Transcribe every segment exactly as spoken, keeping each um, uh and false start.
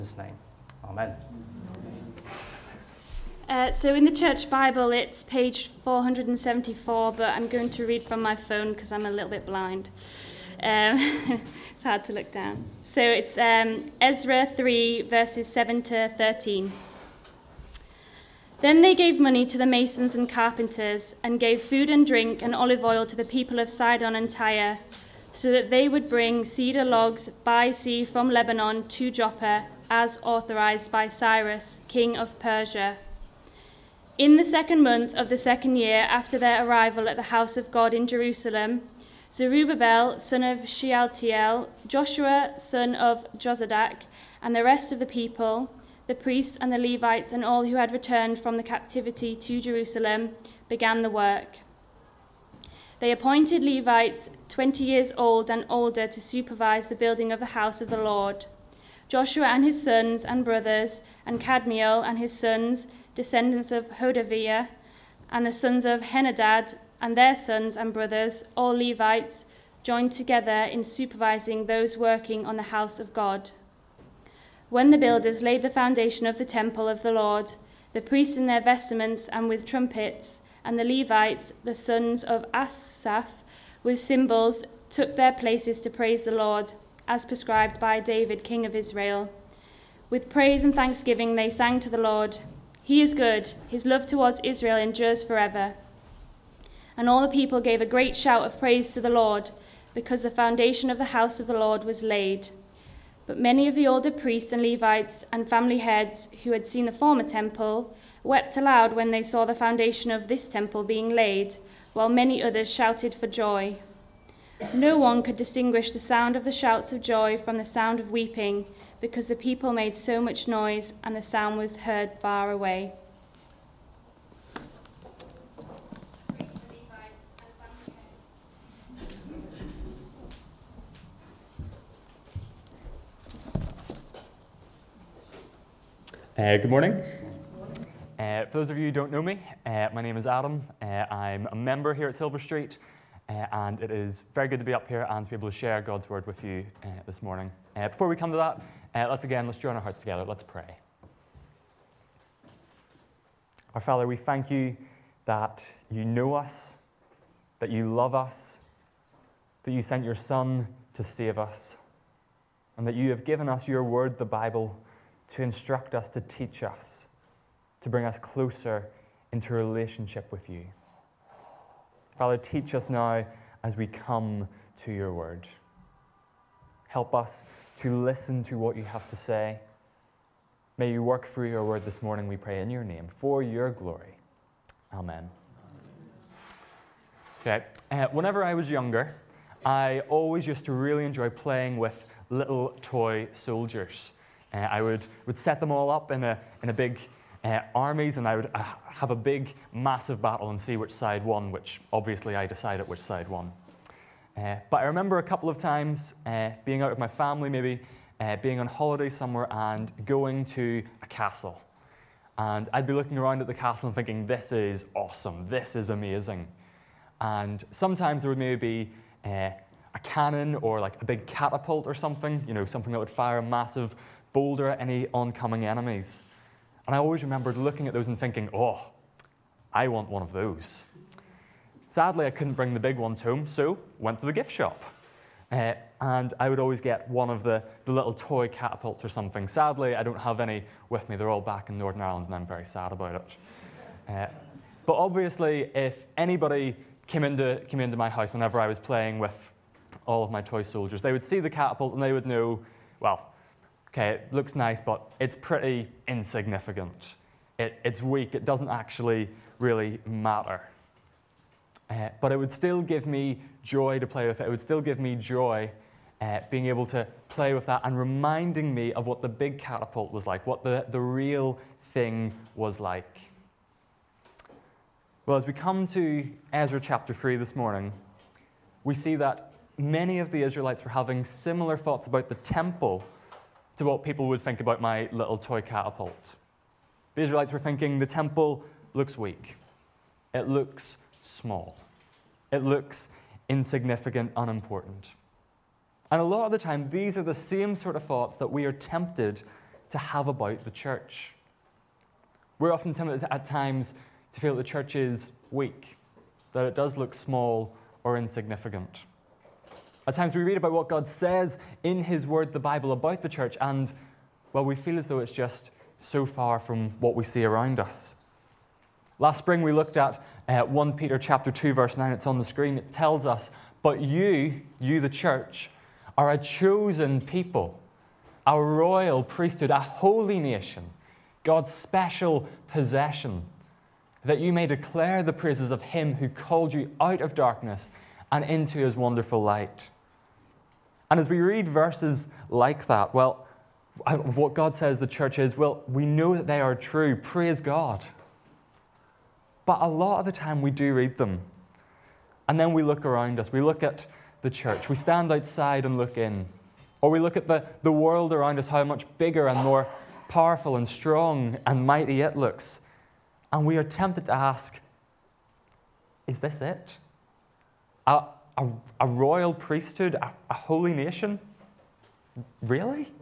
Jesus' name. Amen. Uh, so in the Church Bible, it's page four hundred seventy-four, but I'm going to read from my phone because I'm a little bit blind. Um, it's hard to look down. So it's um, Ezra three, verses seven to thirteen. Then they gave money to the masons and carpenters, and gave food and drink and olive oil to the people of Sidon and Tyre, so that they would bring cedar logs by sea from Lebanon to Joppa, as authorized by Cyrus, king of Persia. In the second month of the second year after their arrival at the house of God in Jerusalem, Zerubbabel, son of Shealtiel, Joshua, son of Jozadak, and the rest of the people, the priests and the Levites and all who had returned from the captivity to Jerusalem, began the work. They appointed Levites twenty years old and older to supervise the building of the house of the Lord. Joshua and his sons and brothers, and Kadmiel and his sons, descendants of Hodaviah, and the sons of Henadad and their sons and brothers, all Levites, joined together in supervising those working on the house of God. When the builders laid the foundation of the temple of the Lord, the priests in their vestments and with trumpets, and the Levites, the sons of Asaph, with cymbals, took their places to praise the Lord, as prescribed by David, king of Israel. With praise and thanksgiving they sang to the Lord. He is good, his love towards Israel endures forever. And all the people gave a great shout of praise to the Lord, because the foundation of the house of the Lord was laid. But many of the older priests and Levites and family heads who had seen the former temple wept aloud when they saw the foundation of this temple being laid, while many others shouted for joy. No one could distinguish the sound of the shouts of joy from the sound of weeping, because the people made so much noise and the sound was heard far away. Uh, good morning. Uh, for those of you who don't know me, uh, my name is Adam. Uh, I'm a member here at Silver Street, uh, and it is very good to be up here and to be able to share God's word with you uh, this morning. Uh, before we come to that, uh, let's again, let's join our hearts together. Let's pray. Our Father, we thank you that you know us, that you love us, that you sent your Son to save us, and that you have given us your word, the Bible, to instruct us, to teach us, to bring us closer into a relationship with you. Father, teach us now as we come to your word. Help us to listen to what you have to say. May you work through your word this morning, we pray in your name, for your glory. Amen. Okay, uh, whenever I was younger, I always used to really enjoy playing with little toy soldiers. Uh, I would, would set them all up in a, in a big uh, armies, and I would uh, have a big, massive battle and see which side won, which obviously I decided which side won. Uh, but I remember a couple of times uh, being out with my family, maybe uh, being on holiday somewhere and going to a castle. And I'd be looking around at the castle and thinking, this is awesome, this is amazing. And sometimes there would maybe be uh, a cannon or like a big catapult or something, you know, something that would fire a massive boulder at any oncoming enemies. And I always remembered looking at those and thinking, oh, I want one of those. Sadly, I couldn't bring the big ones home, so went to the gift shop. Uh, and I would always get one of the, the little toy catapults or something. Sadly, I don't have any with me. They're all back in Northern Ireland, and I'm very sad about it. Uh, but obviously, if anybody came into, came into my house whenever I was playing with all of my toy soldiers, they would see the catapult and they would know, well, okay, it looks nice, but it's pretty insignificant. It, it's weak. It doesn't actually really matter. Uh, but it would still give me joy to play with it. It would still give me joy uh, being able to play with that and reminding me of what the big catapult was like, what the, the real thing was like. Well, as we come to Ezra chapter three this morning, we see that many of the Israelites were having similar thoughts about the temple to what people would think about my little toy catapult. The Israelites were thinking the temple looks weak. It looks small. It looks insignificant, unimportant. And a lot of the time, these are the same sort of thoughts that we are tempted to have about the church. We're often tempted at times to feel that the church is weak, that it does look small or insignificant. At times we read about what God says in His Word, the Bible, about the church, and, well, we feel as though it's just so far from what we see around us. Last spring we looked at uh, First Peter chapter two, verse nine. It's on the screen. It tells us, "But you, you the church, are a chosen people, a royal priesthood, a holy nation, God's special possession, that you may declare the praises of Him who called you out of darkness and into His wonderful light." And as we read verses like that, well, of what God says the church is, well, we know that they are true. Praise God. But a lot of the time we do read them. And then we look around us. We look at the church. We stand outside and look in. Or we look at the, the world around us, how much bigger and more powerful and strong and mighty it looks. And we are tempted to ask, is this it? A, a, a royal priesthood? A, a holy nation? Really?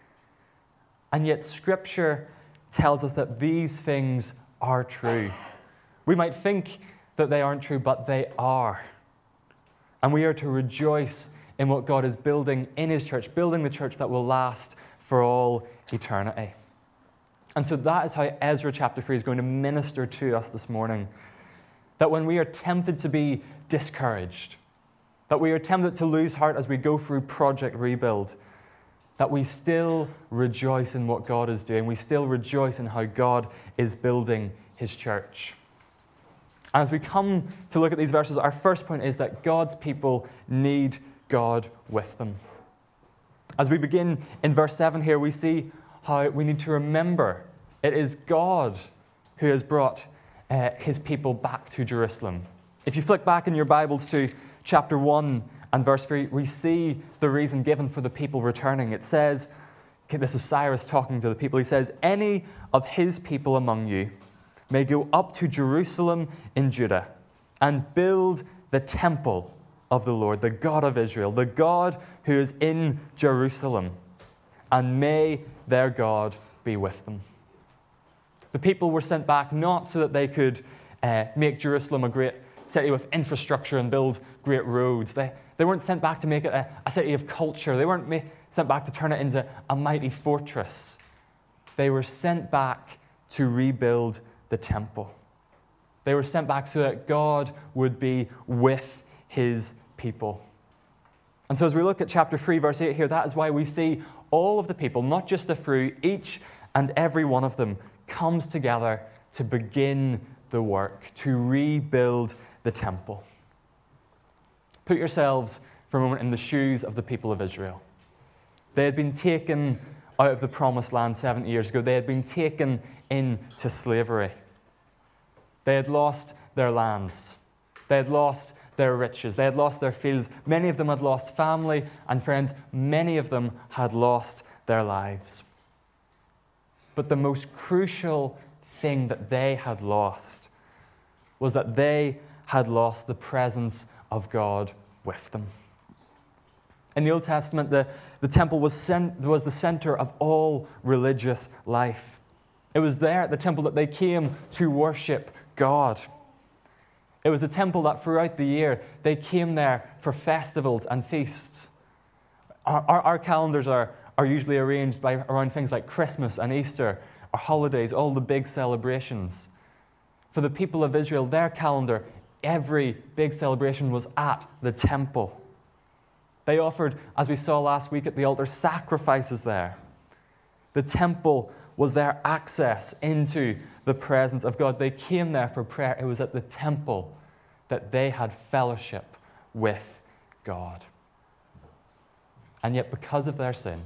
And yet Scripture tells us that these things are true. We might think that they aren't true, but they are. And we are to rejoice in what God is building in His church, building the church that will last for all eternity. And so that is how Ezra chapter three is going to minister to us this morning. That when we are tempted to be discouraged, that we are tempted to lose heart as we go through Project Rebuild, that we still rejoice in what God is doing. We still rejoice in how God is building His church. And as we come to look at these verses, our first point is that God's people need God with them. As we begin in verse seven here, we see how we need to remember it is God who has brought uh, His people back to Jerusalem. If you flick back in your Bibles to chapter one and verse three, we see the reason given for the people returning. It says, okay, this is Cyrus talking to the people. He says, "Any of His people among you may go up to Jerusalem in Judah and build the temple of the Lord, the God of Israel, the God who is in Jerusalem, and may their God be with them." The people were sent back not so that they could uh, make Jerusalem a great city with infrastructure and build great roads. They, they weren't sent back to make it a, a city of culture. They weren't ma- sent back to turn it into a mighty fortress. They were sent back to rebuild the temple. They were sent back so that God would be with His people. And so as we look at chapter three, verse eight here, that is why we see all of the people, not just the few, each and every one of them comes together to begin the work, to rebuild the temple. Put yourselves for a moment in the shoes of the people of Israel. They had been taken out of the promised land seventy years ago. They had been taken into slavery. They had lost their lands. They had lost their riches. They had lost their fields. Many of them had lost family and friends. Many of them had lost their lives. But the most crucial thing that they had lost was that they had lost the presence of God with them. In the Old Testament, the, the temple was, cent- was the center of all religious life. It was there at the temple that they came to worship God. It was a temple that throughout the year they came there for festivals and feasts. Our, our, our calendars are, are usually arranged by around things like Christmas and Easter, or holidays, all the big celebrations. For the people of Israel, their calendar, every big celebration was at the temple. They offered, as we saw last week at the altar, sacrifices there. The temple was their access into the presence of God. They came there for prayer. It was at the temple that they had fellowship with God. And yet, because of their sin,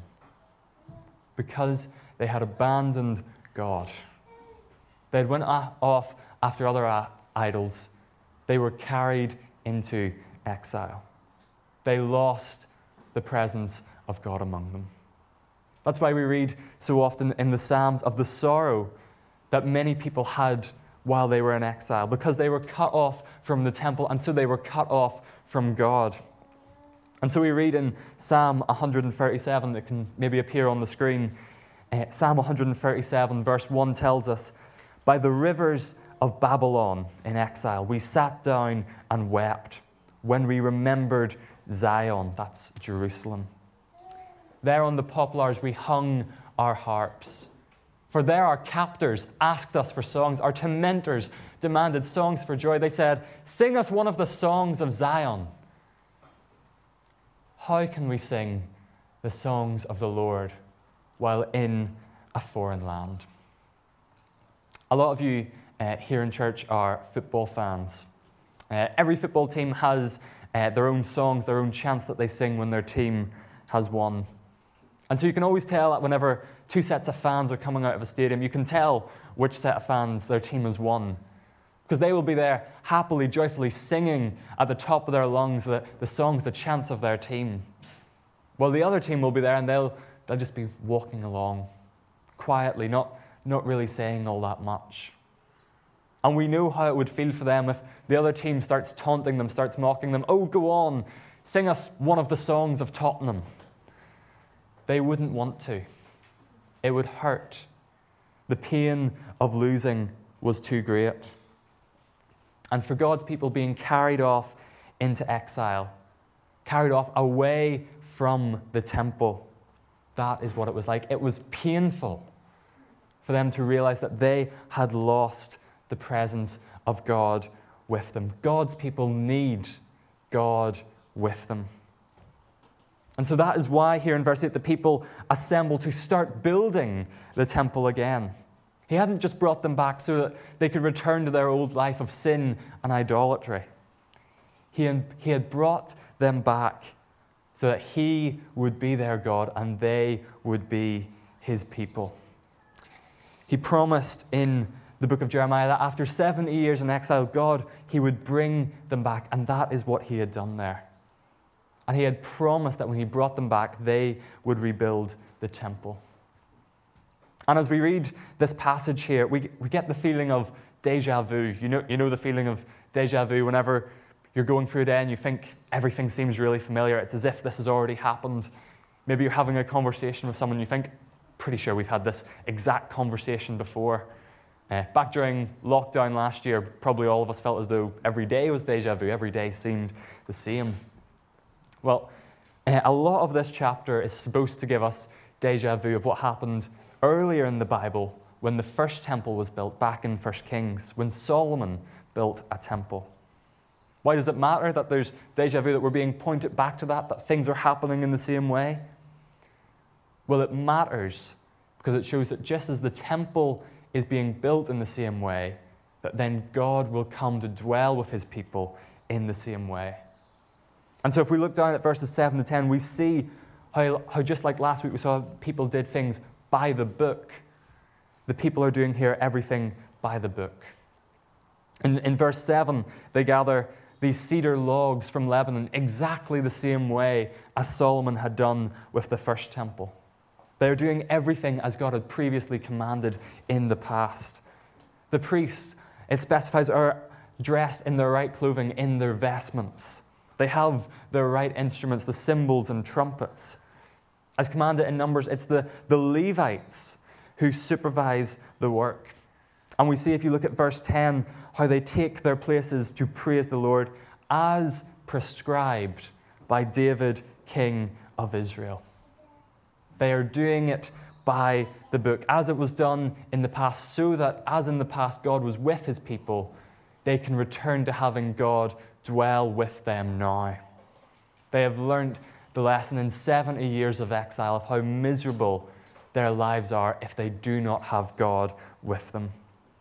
because they had abandoned God, they had went off after other idols, they were carried into exile. They lost the presence of God among them. That's why we read so often in the Psalms of the sorrow that many people had while they were in exile, because they were cut off from the temple, and so they were cut off from God. And so we read in Psalm one thirty-seven, that can maybe appear on the screen, Uh, Psalm one thirty-seven, verse one tells us, "By the rivers of Babylon in exile, we sat down and wept when we remembered Zion," that's Jerusalem. "There on the poplars we hung our harps. For there our captors asked us for songs. Our tormentors demanded songs for joy. They said, 'Sing us one of the songs of Zion.' How can we sing the songs of the Lord while in a foreign land?" A lot of you uh, here in church are football fans. Uh, every football team has uh, their own songs, their own chants that they sing when their team has won. And so you can always tell that whenever two sets of fans are coming out of a stadium, you can tell which set of fans their team has won. Because they will be there happily, joyfully singing at the top of their lungs the, the songs, the chants of their team. While the other team will be there and they'll, they'll just be walking along quietly, not, not really saying all that much. And we know how it would feel for them if the other team starts taunting them, starts mocking them. "Oh, go on, sing us one of the songs of Tottenham." They wouldn't want to. It would hurt. The pain of losing was too great. And for God's people being carried off into exile, carried off away from the temple, that is what it was like. It was painful for them to realize that they had lost the presence of God with them. God's people need God with them. And so that is why here in verse eight, the people assemble to start building the temple again. He hadn't just brought them back so that they could return to their old life of sin and idolatry. He had, he had brought them back so that he would be their God and they would be his people. He promised in the book of Jeremiah that after seventy years in exile, God, he would bring them back. And that is what he had done there. And he had promised that when he brought them back, they would rebuild the temple. And as we read this passage here, we, we get the feeling of déjà vu. You know, you know the feeling of déjà vu whenever you're going through a day and you think everything seems really familiar. It's as if this has already happened. Maybe you're having a conversation with someone and you think, pretty sure we've had this exact conversation before. Uh, back during lockdown last year, probably all of us felt as though every day was déjà vu. Every day seemed the same. Well, uh, a lot of this chapter is supposed to give us déjà vu of what happened earlier in the Bible when the first temple was built, back in First Kings, when Solomon built a temple. Why does it matter that there's déjà vu, that we're being pointed back to that, that things are happening in the same way? Well, it matters because it shows that just as the temple is being built in the same way, that then God will come to dwell with his people in the same way. And so if we look down at verses seven to ten, we see how, how just like last week we saw people did things by the book, the people are doing here everything by the book. In, in verse seven, they gather these cedar logs from Lebanon exactly the same way as Solomon had done with the first temple. They're doing everything as God had previously commanded in the past. The priests, it specifies, are dressed in their right clothing, in their vestments. They have their right instruments, the cymbals and trumpets. As commanded in Numbers, it's the, the Levites who supervise the work. And we see, if you look at verse ten, how they take their places to praise the Lord as prescribed by David, king of Israel. They are doing it by the book, as it was done in the past, so that, as in the past, God was with his people, they can return to having God dwell with them now. They have learned the lesson in seventy years of exile of how miserable their lives are if they do not have God with them.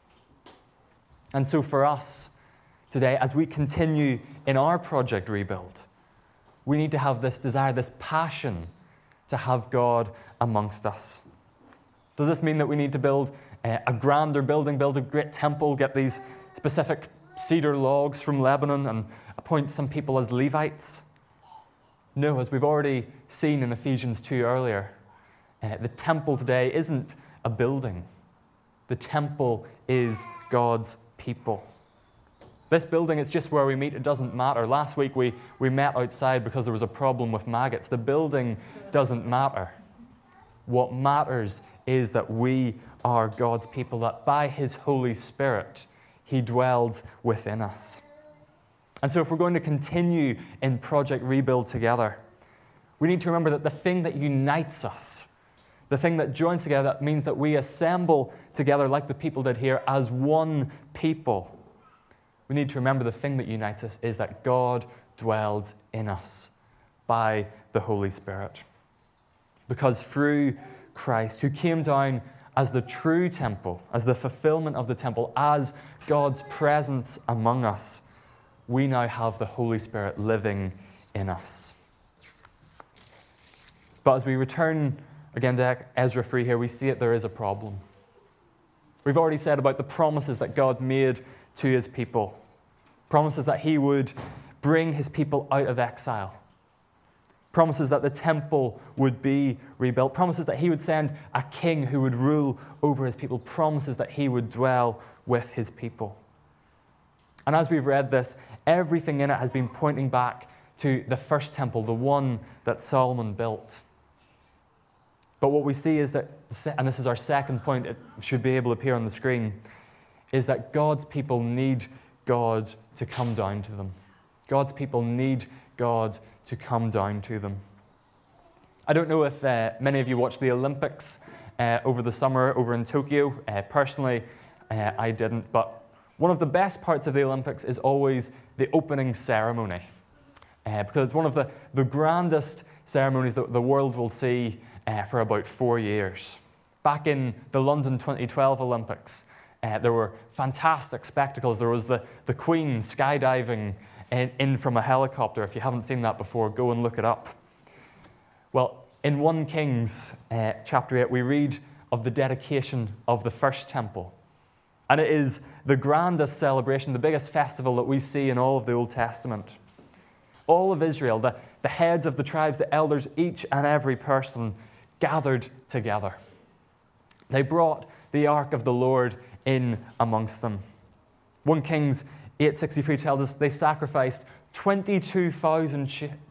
And so for us today, as we continue in our project Rebuild, we need to have this desire, this passion to have God amongst us. Does this mean that we need to build a grander building, build a great temple, get these specific cedar logs from Lebanon and appoint some people as Levites? No, as we've already seen in Ephesians two earlier, uh, the temple today isn't a building. The temple is God's people. This building, it's just where we meet. It doesn't matter. Last week we, we met outside because there was a problem with maggots. The building doesn't matter. What matters is that we are God's people, that by his Holy Spirit, he dwells within us. And so if we're going to continue in Project Rebuild together, we need to remember that the thing that unites us, the thing that joins together, that means that we assemble together like the people did here as one people. We need to remember the thing that unites us is that God dwells in us by the Holy Spirit. Because through Christ, who came down as the true temple, as the fulfillment of the temple, as God's presence among us, we now have the Holy Spirit living in us. But as we return again to Ezra three here, we see that there is a problem. We've already said about the promises that God made to his people. Promises that he would bring his people out of exile. Promises that the temple would be rebuilt. Promises that he would send a king who would rule over his people. Promises that he would dwell with his people. And as we've read this, everything in it has been pointing back to the first temple, the one that Solomon built. But what we see is that, and this is our second point, it should be able to appear on the screen, is that God's people need God to come down to them. God's people need God to come down to them. I don't know if uh, many of you watched the Olympics uh, over the summer over in Tokyo. Uh, personally, uh, I didn't, but one of the best parts of the Olympics is always the opening ceremony, uh, because it's one of the, the grandest ceremonies that the world will see uh, for about four years. Back in the London twenty twelve Olympics, uh, there were fantastic spectacles. There was the, the Queen skydiving in, in from a helicopter. If you haven't seen that before, go and look it up. Well, in First Kings uh, chapter eight, we read of the dedication of the first temple. And it is the grandest celebration, the biggest festival that we see in all of the Old Testament. All of Israel, the, the heads of the tribes, the elders, each and every person gathered together. They brought the ark of the Lord in amongst them. First Kings eight sixty-three tells us they sacrificed twenty-two thousand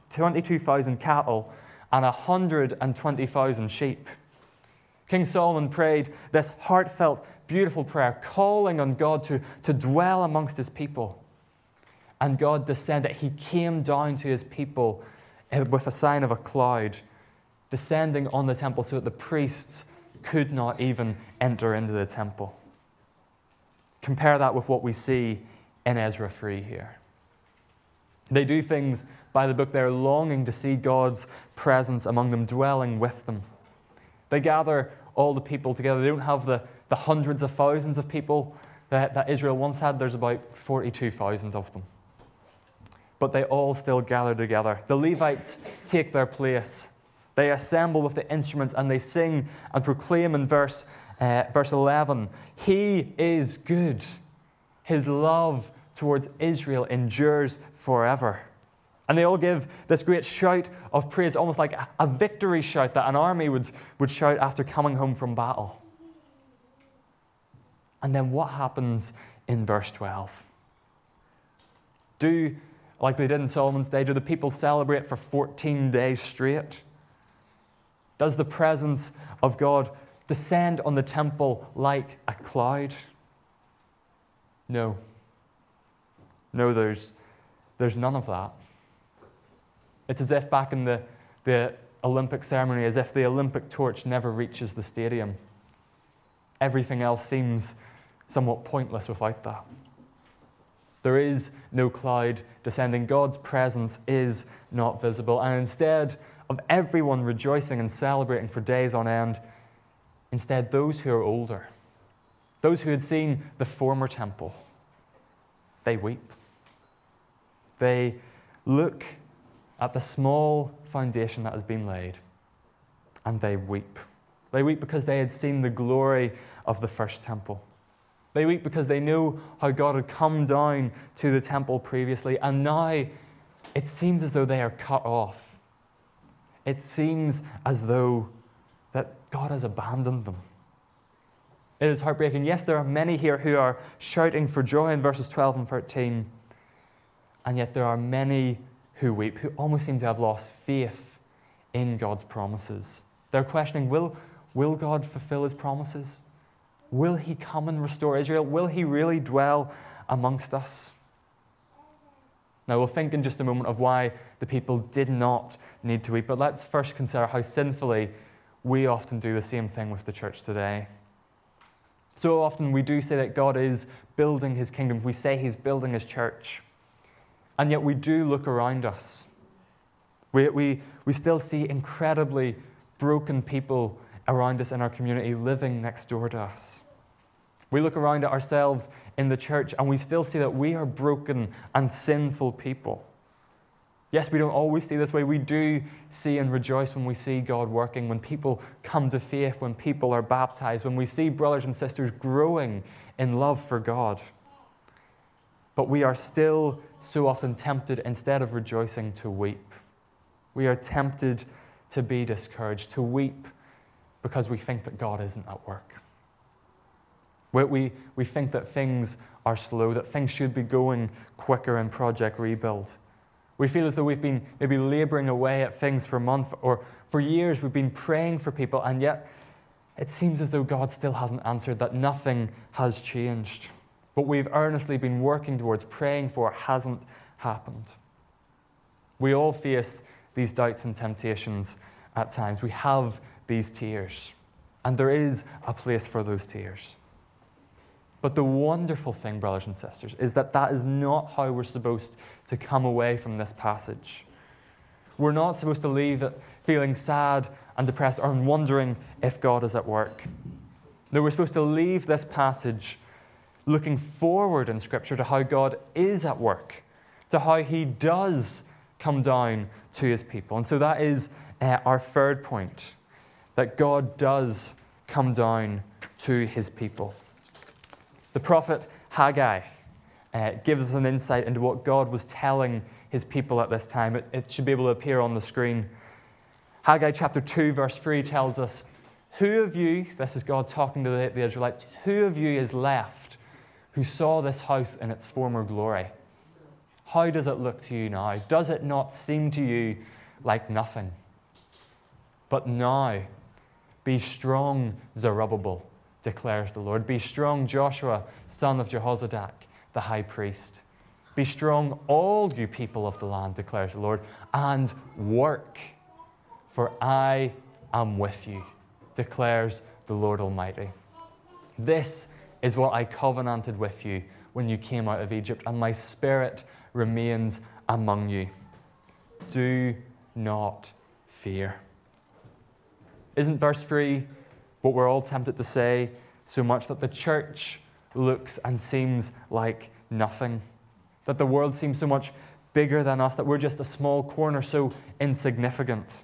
cattle and one hundred twenty thousand sheep. King Solomon prayed this heartfelt, beautiful prayer, calling on God to, to dwell amongst his people. And God descended. He came down to his people with a sign of a cloud, descending on the temple so that the priests could not even enter into the temple. Compare that with what we see in Ezra three here. They do things by the book. They're longing to see God's presence among them, dwelling with them. They gather all the people together. They don't have the, the hundreds of thousands of people that, that Israel once had. There's about forty-two thousand of them. But they all still gather together. The Levites take their place. They assemble with the instruments and they sing and proclaim in verse, uh, verse eleven, "He is good. His love towards Israel endures forever." And they all give this great shout of praise, almost like a, a victory shout that an army would, would shout after coming home from battle. And then what happens in verse twelve? Do, like they did in Solomon's day, do the people celebrate for fourteen days straight? Does the presence of God descend on the temple like a cloud? No. No, there's, there's none of that. It's as if back in the, the Olympic ceremony, as if the Olympic torch never reaches the stadium. Everything else seems somewhat pointless without that. There is no cloud descending. God's presence is not visible. And instead of everyone rejoicing and celebrating for days on end, instead those who are older, those who had seen the former temple, they weep. They look at the small foundation that has been laid, and they weep. They weep because they had seen the glory of the first temple. They weep because they know how God had come down to the temple previously, and now it seems as though they are cut off. It seems as though that God has abandoned them. It is heartbreaking. Yes, there are many here who are shouting for joy in verses twelve and thirteen, and yet there are many who weep, who almost seem to have lost faith in God's promises. They're questioning, will, Will God fulfill his promises? Will he come and restore Israel? Will he really dwell amongst us? Now, we'll think in just a moment of why the people did not need to weep, but let's first consider how sinfully we often do the same thing with the church today. So often we do say that God is building his kingdom. We say he's building his church. And yet we do look around us. We, we, we still see incredibly broken people around us in our community living next door to us. We look around at ourselves in the church and we still see that we are broken and sinful people. Yes, we don't always see this way. We do see and rejoice when we see God working, when people come to faith, when people are baptized, when we see brothers and sisters growing in love for God. But we are still so often tempted, instead of rejoicing, to weep. We are tempted to be discouraged, to weep because we think that God isn't at work. We, we, we think that things are slow, that things should be going quicker in Project Rebuild. We feel as though we've been maybe laboring away at things for months or for years. We've been praying for people, and yet it seems as though God still hasn't answered, that nothing has changed. What we've earnestly been working towards, praying for, hasn't happened. We all face these doubts and temptations at times. We have these tears, and there is a place for those tears. But the wonderful thing, brothers and sisters, is that that is not how we're supposed to come away from this passage. We're not supposed to leave it feeling sad and depressed or wondering if God is at work. No, we're supposed to leave this passage looking forward in Scripture to how God is at work, to how he does come down to his people. And so that is uh, our third point, that God does come down to his people. The prophet Haggai uh, gives us an insight into what God was telling his people at this time. It, it should be able to appear on the screen. Haggai chapter two, verse three tells us, "Who of you," this is God talking to the, the Israelites, "who of you is left who saw this house in its former glory? How does it look to you now? Does it not seem to you like nothing? But now, be strong, Zerubbabel, declares the Lord. Be strong, Joshua, son of Jehozadak, the high priest. Be strong, all you people of the land, declares the Lord, and work, for I am with you, declares the Lord Almighty. This is what I covenanted with you when you came out of Egypt, and my spirit remains among you. Do not fear." Isn't verse three what we're all tempted to say so much, that the church looks and seems like nothing? That the world seems so much bigger than us, that we're just a small corner, so insignificant.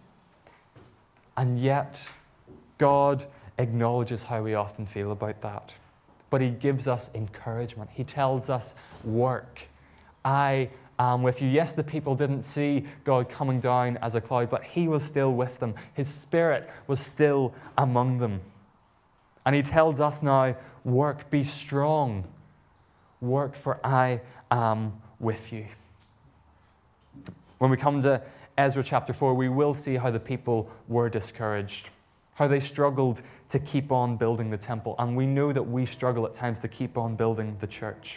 And yet, God acknowledges how we often feel about that. But he gives us encouragement. He tells us, work. I am with you. Yes, the people didn't see God coming down as a cloud, but he was still with them. His spirit was still among them. And he tells us now, work, be strong. Work, for I am with you. When we come to Ezra chapter four, we will see how the people were discouraged, how they struggled to keep on building the temple. And we know that we struggle at times to keep on building the church.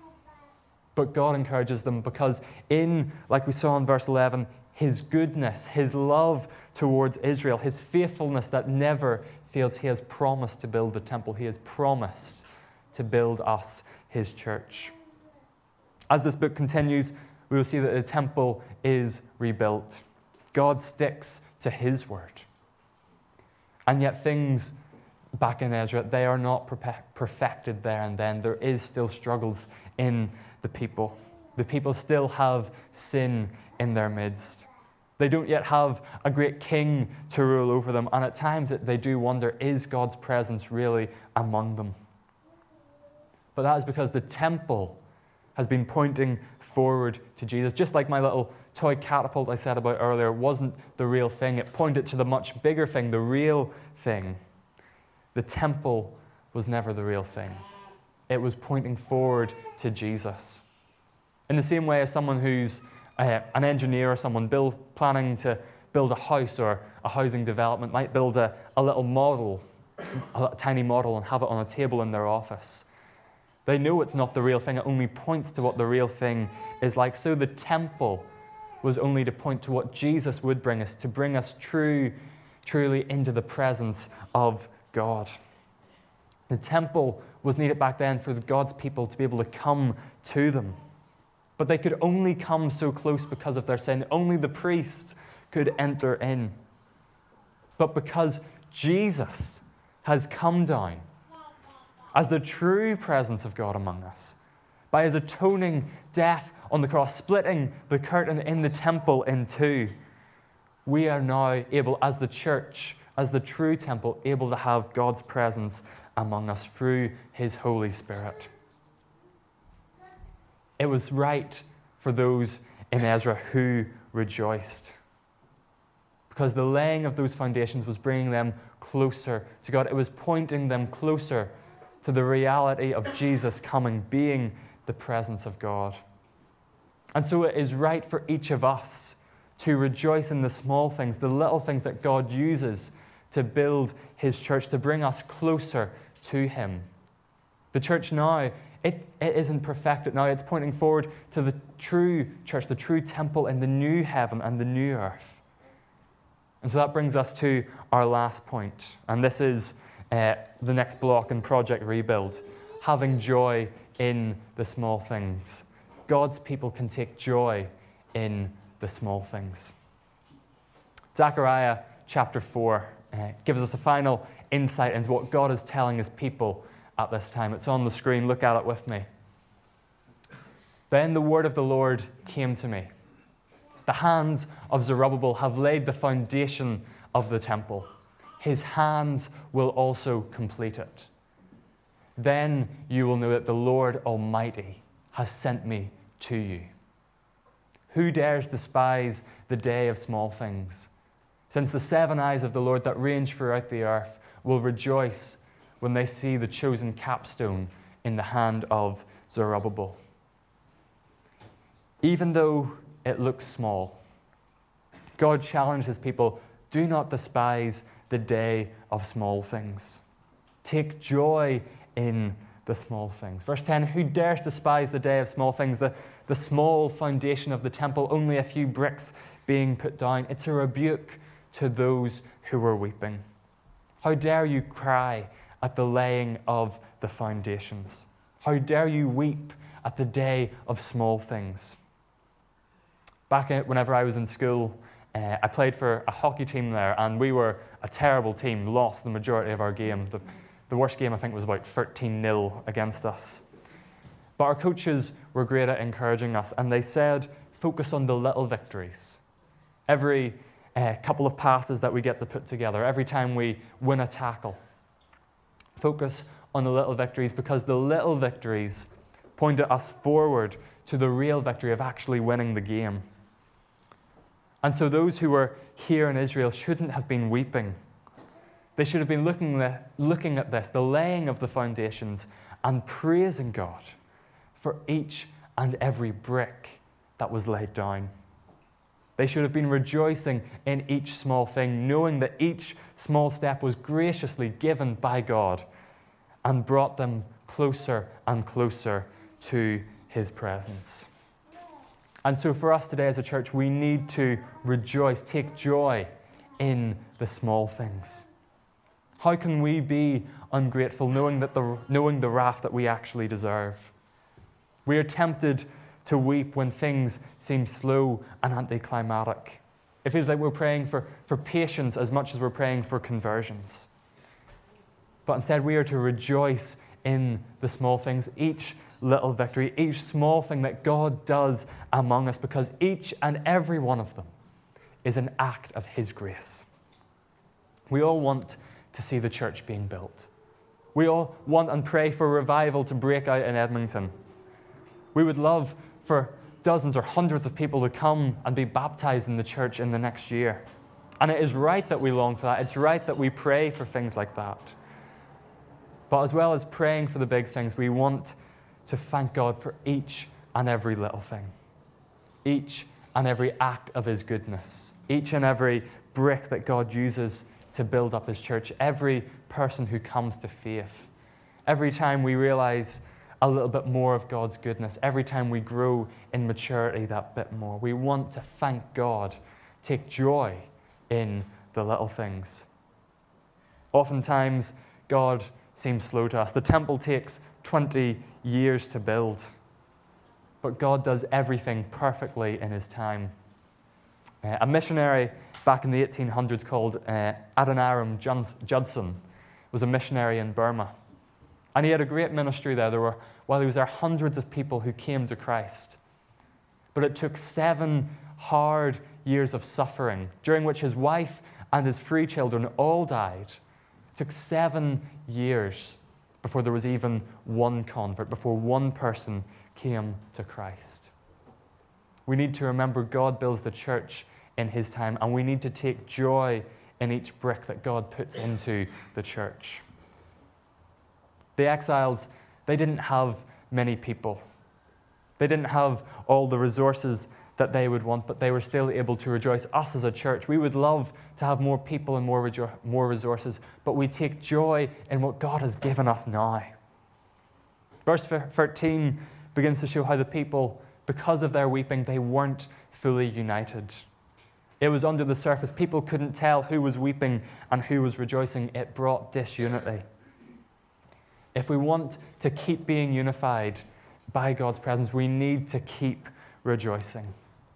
But God encourages them because in, like we saw in verse eleven, his goodness, his love towards Israel, his faithfulness that never fails, he has promised to build the temple. He has promised to build us, his church. As this book continues, we will see that the temple is rebuilt. God sticks to his word. And yet things back in Ezra, they are not perfected there and then. There is still struggles in the people. The people still have sin in their midst. They don't yet have a great king to rule over them. And at times they do wonder, is God's presence really among them? But that is because the temple has been pointing forward to Jesus. Just like my little toy catapult I said about earlier wasn't the real thing. It pointed to the much bigger thing, the real thing. The temple was never the real thing. It was pointing forward to Jesus. In the same way as someone who's uh, an engineer or someone build, planning to build a house or a housing development might build a, a little model, a tiny model, and have it on a table in their office. They know it's not the real thing. It only points to what the real thing is like. So the temple was only to point to what Jesus would bring us, to bring us true, truly into the presence of God. The temple was needed back then for God's people to be able to come to them. But they could only come so close because of their sin. Only the priests could enter in. But because Jesus has come down as the true presence of God among us, by his atoning death on the cross, splitting the curtain in the temple in two, we are now able, as the church, as the true temple, able to have God's presence among us through his Holy Spirit. It was right for those in Ezra who rejoiced, because the laying of those foundations was bringing them closer to God. It was pointing them closer to the reality of Jesus coming, being the presence of God. And so it is right for each of us to rejoice in the small things, the little things that God uses to build his church, to bring us closer to him. The church now, it, it isn't perfected now. It's pointing forward to the true church, the true temple in the new heaven and the new earth. And so that brings us to our last point. And this is uh, the next block in Project Rebuild, having joy in the small things. God's people can take joy in the small things. Zechariah chapter four uh, gives us a final insight into what God is telling his people at this time. It's on the screen. Look at it with me. Then the word of the Lord came to me. The hands of Zerubbabel have laid the foundation of the temple. His hands will also complete it. Then you will know that the Lord Almighty has sent me to you. Who dares despise the day of small things? Since the seven eyes of the Lord that range throughout the earth will rejoice when they see the chosen capstone in the hand of Zerubbabel. Even though it looks small, God challenged his people, do not despise the day of small things. Take joy in the small things. Verse ten, who dares despise the day of small things? The, the small foundation of the temple, only a few bricks being put down. It's a rebuke to those who were weeping. How dare you cry at the laying of the foundations? How dare you weep at the day of small things? Back whenever I was in school, uh, I played for a hockey team there, and we were a terrible team, lost the majority of our game. The, the worst game, I think, was about thirteen nil against us. But our coaches were great at encouraging us, and they said, focus on the little victories. Every uh, couple of passes that we get to put together, every time we win a tackle, focus on the little victories, because the little victories point us forward to the real victory of actually winning the game. And so those who were here in Israel shouldn't have been weeping. They should have been looking, the, looking at this, the laying of the foundations, and praising God for each and every brick that was laid down. They should have been rejoicing in each small thing, knowing that each small step was graciously given by God and brought them closer and closer to his presence. And so for us today as a church, we need to rejoice, take joy in the small things. How can we be ungrateful knowing that the, knowing the wrath that we actually deserve? We are tempted to weep when things seem slow and anticlimactic. It feels like we're praying for, for patience as much as we're praying for conversions. But instead, we are to rejoice in the small things, each little victory, each small thing that God does among us, because each and every one of them is an act of his grace. We all want to see the church being built. We all want and pray for revival to break out in Edmonton. We would love for dozens or hundreds of people to come and be baptized in the church in the next year. And it is right that we long for that. It's right that we pray for things like that. But as well as praying for the big things, we want to thank God for each and every little thing. Each and every act of his goodness, each and every brick that God uses to build up his church, every person who comes to faith. Every time we realize a little bit more of God's goodness, every time we grow in maturity that bit more, we want to thank God, take joy in the little things. Oftentimes, God seems slow to us. The temple takes twenty years to build, but God does everything perfectly in his time. Uh, a missionary back in the eighteen hundreds called uh, Adoniram Judson was a missionary in Burma. And he had a great ministry there. There were, while he was there, hundreds of people who came to Christ. But it took seven hard years of suffering, during which his wife and his three children all died. It took seven years before there was even one convert, before one person came to Christ. We need to remember God builds the church in his time, and we need to take joy in each brick that God puts into the church. The exiles, they didn't have many people. They didn't have all the resources that they would want, but they were still able to rejoice. Us as a church, we would love to have more people and more, rejo- more resources, but we take joy in what God has given us now. Verse thirteen begins to show how the people, because of their weeping, they weren't fully united. It was under the surface. People couldn't tell who was weeping and who was rejoicing. It brought disunity. If we want to keep being unified by God's presence, we need to keep rejoicing.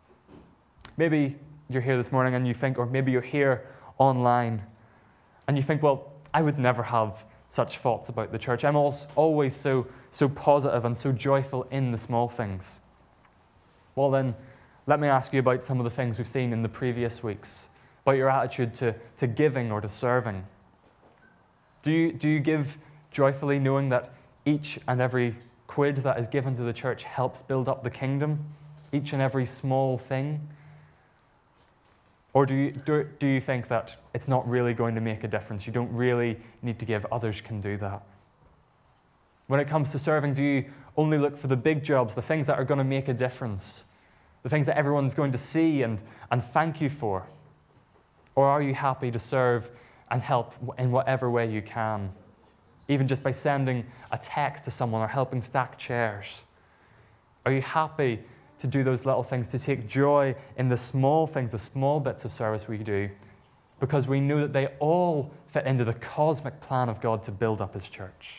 Maybe you're here this morning and you think, or maybe you're here online and you think, well, I would never have such thoughts about the church. I'm always so, so positive and so joyful in the small things. Well then, let me ask you about some of the things we've seen in the previous weeks, about your attitude to, to giving or to serving. Do you, do you give joyfully, knowing that each and every quid that is given to the church helps build up the kingdom? Each and every small thing? Or do you, do, do you think that it's not really going to make a difference? You don't really need to give, others can do that. When it comes to serving, do you only look for the big jobs, the things that are going to make a difference, the things that everyone's going to see and, and thank you for? Or are you happy to serve and help in whatever way you can? Even just by sending a text to someone or helping stack chairs. Are you happy to do those little things, to take joy in the small things, the small bits of service we do, because we know that they all fit into the cosmic plan of God to build up his church?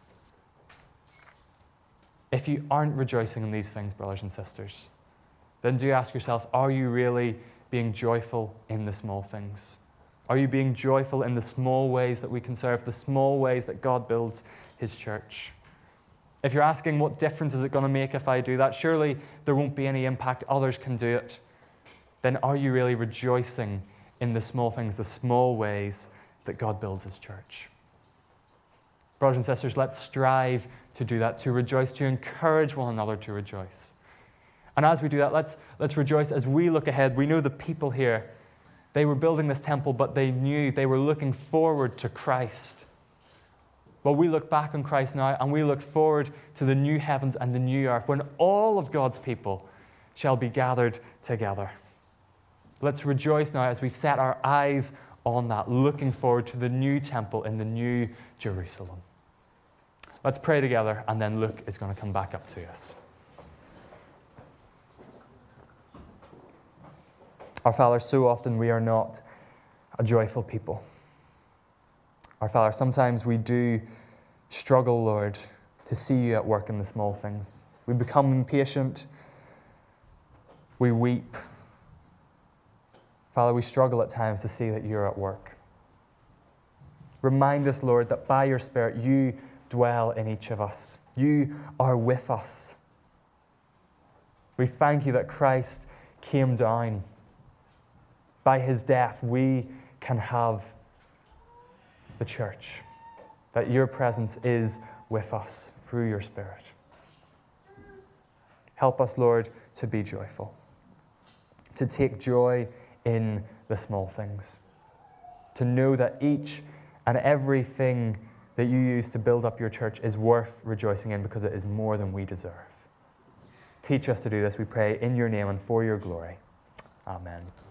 If you aren't rejoicing in these things, brothers and sisters, then do ask yourself, are you really being joyful in the small things? Are you being joyful in the small ways that we can serve, the small ways that God builds his church? If you're asking what difference is it going to make if I do that, surely there won't be any impact, others can do it. Then are you really rejoicing in the small things, the small ways that God builds his church? Brothers and sisters, let's strive to do that, to rejoice, to encourage one another to rejoice. And as we do that, let's, let's rejoice as we look ahead. We know the people here, they were building this temple, but they knew they were looking forward to Christ. Well, we look back on Christ now, and we look forward to the new heavens and the new earth, when all of God's people shall be gathered together. Let's rejoice now as we set our eyes on that, looking forward to the new temple in the new Jerusalem. Let's pray together, and then Luke is going to come back up to us. Our Father, so often we are not a joyful people. Our Father, sometimes we do struggle, Lord, to see you at work in the small things. We become impatient. We weep. Father, we struggle at times to see that you're at work. Remind us, Lord, that by your Spirit you dwell in each of us. You are with us. We thank you that Christ came down. By his death, we can have the church, that your presence is with us through your Spirit. Help us, Lord, to be joyful, to take joy in the small things, to know that each and everything that you use to build up your church is worth rejoicing in because it is more than we deserve. Teach us to do this, we pray, in your name and for your glory. Amen.